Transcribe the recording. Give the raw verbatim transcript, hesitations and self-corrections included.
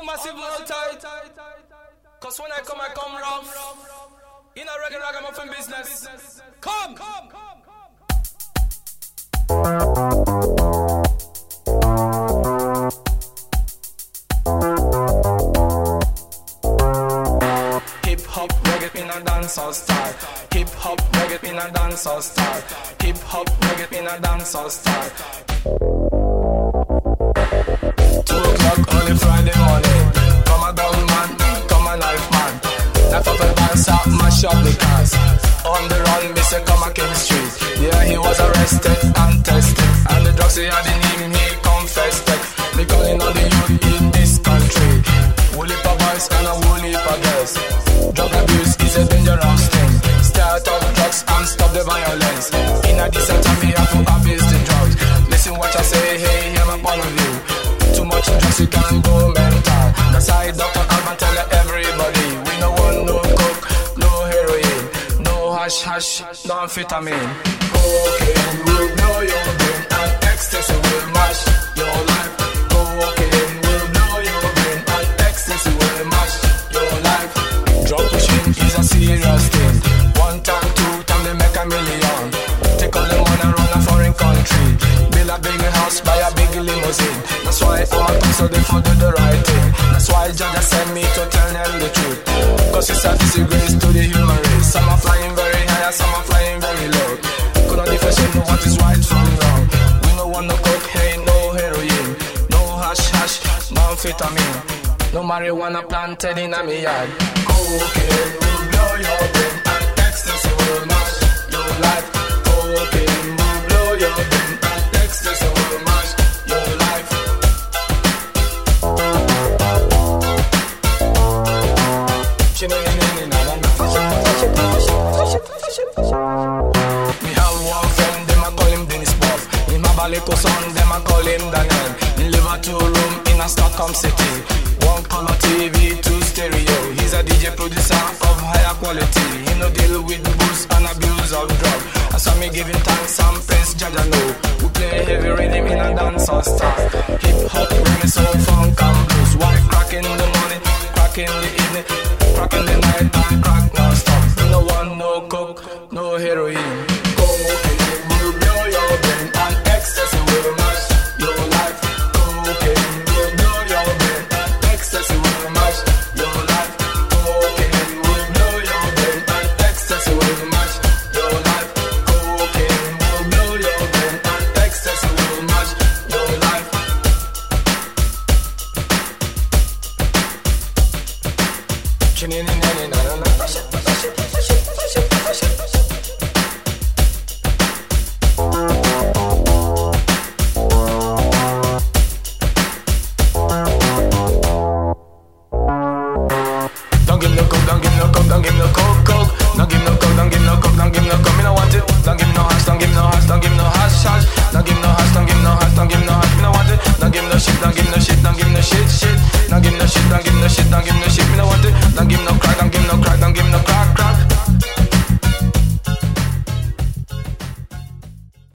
All massive hold tight. Cause when I come, I come rough. In a regular ragamuffin business. Come! Hip hop reggae in a dancehall style. Hip hop reggae in a dancehall style. Hip hop reggae in a dancehall style. Two o'clock on a Friday morning. Come a down man, come a knife man. Knife up and dance up, mash up the cars. On the run, Mister Come a King Street. Yeah, he was arrested and tested. And the drugs he had in him, he confessed it. Me calling on the youth in this country. Woolly pa boys and a woolly pa girls. Drug abuse is a dangerous thing. Start up drugs and stop the violence. In a decent time, we have to abuse the drugs. Listen what I say, hey, hear my point of view. Too much drugs, you can go mental. That's why Doctor Alban tell everybody. We no want no coke, no heroin, no hash hash, no amphetamine. Cocaine will blow your brain and ecstasy will mash your life. Cocaine will blow your brain and ecstasy will mash your life. Drug pushing is a serious thing. One time, two time, they make a million. Take all the money and run a foreign country. Build a big house, buy a big limousine. That's why I'm a top, so they for do the right thing. That's why Jaja sent me to tell them the truth. Cause it's a disgrace to the human race. Some are flying very high and some are flying very low. Could not differentiate what is right from wrong. We no want no cocaine, no heroin, no hash hash, no amphetamine, no marijuana planted in a me yard. Cocaine will blow your brain and ecstasy will mash your life. Cocaine will blow your brain and ecstasy will mash your life. Me have one friend, them a call him Dennis Buff. In my Balico son, them a call him Daniel. He live a two room in a Stockholm city. One color T V, two stereo. He's a D J producer of higher quality. He no deal with booze and abuse of drug. I saw me giving thanks and praise Jaja know. We play heavy rhythm in a dancehall style. Hip hop, reggae, soul, funk and blues. White crack in the morning, crack in the evening, crack in the night and crack non-stop. No one, no coke, no heroin. Cocaine will blow your brain and ecstasy will mash your life. Cocaine will blow your brain and ecstasy will mash your life. Cocaine will blow your brain and ecstasy will mash your life. Cocaine will blow your brain and ecstasy will mash your life. Don't give no coke, don't give no coke, don't give no coke, coke. Don't give no coke, don't give no coke, don't give no coke. Me no want it. Don't give no hash, don't give no hash, don't give no hash, hash. Don't give no hash, don't give no hash, don't give no hash. Me no want it. Don't give no shit, don't give no shit, don't give no shit, shit. Don't give no shit, don't give no shit, don't give no shit. Me no want it. Don't give no crack.